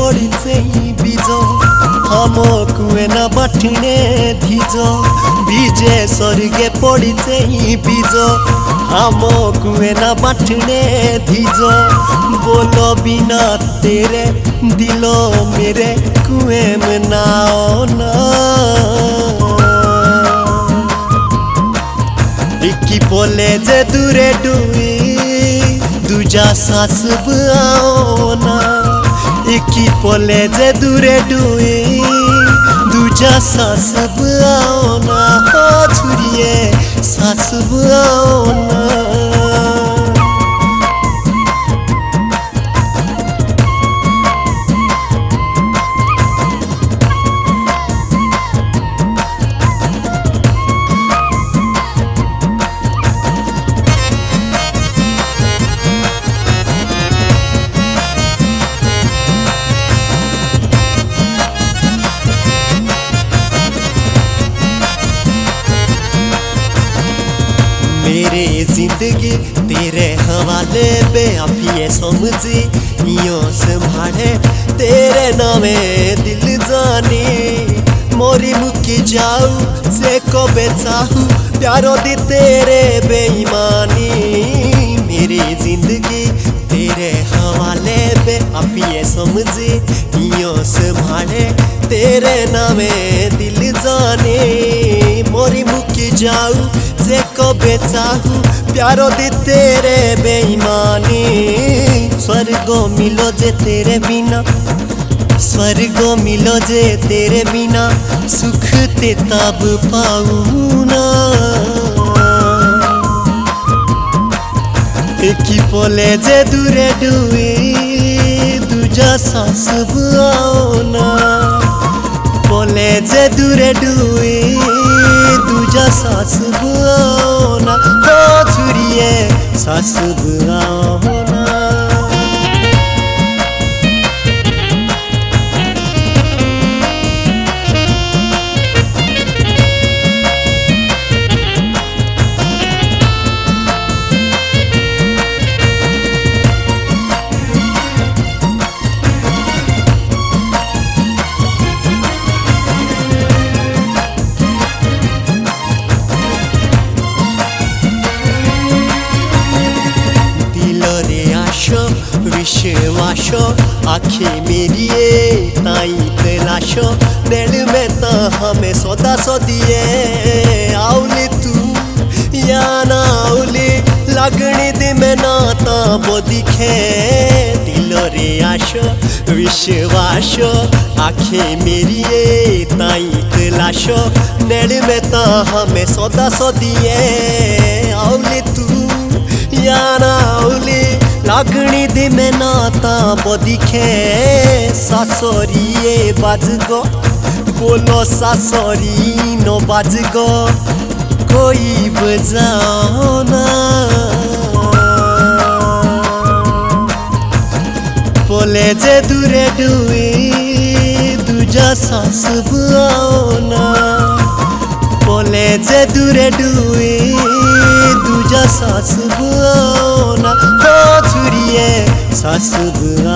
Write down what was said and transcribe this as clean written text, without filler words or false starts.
पड़िचे बीज हमको ना बाटने धीज बीजे स्वर्गे पड़िचे बीज हमको ना बाटने धीज बोलो बिना तेरे दिलो मेरे कुएं में नाओ ना इक्की बोले जे दूरे डुई दूजा सास आओ ना इक्की बोले जे दूरे डुई दूजा सास आओ ना हो छुरिए सास आओ ना मेरे जिंदगी तेरे हवाले पे अभी समझी यूं संभाले तेरे नामे दिल जानी मोरी मुक्की जाऊ से को बेचाहू प्यारो दी तेरे बेईमानी मेरी जिंदगी तेरे हवाले पे अभी समझी यूं संभाले तेरे नामे दिल जानी मोरी मुक्की जाऊ से को बेचाहू प्यारो दी तेरे बेईमानी स्वर्गो मिलो जे तेरे बिना स्वर्गो मिलो जे तेरे बिना सुख ते तब पाऊं ना एकी बोले जे दूरे डुई दूजा सास आओ ना बोले जे दूरे डुई दूजा सास आओ ना हो छुरिए सास आओ ना विश्वास आखी मेरी ताई तलाश दिल में तो हमें सौदा सौदिए आउली तू या ना आउली लगनी दे में ना तो वो दिखे दिल रे आश विश्वास आखी मेरी ताई तलाश दिल में तो हमें सौदा सौदिए आउली तू या ना आउली लागनी दे में नाता वो दिखे सासोरिए बाजगो बोलो सासोरी नो बाजगो कोई बजाओ ना बोले जे दूरे डुई दूजा सास आओ ना बोले जे दूरे डुई दूजा सास आओ ना हो छुरिए सास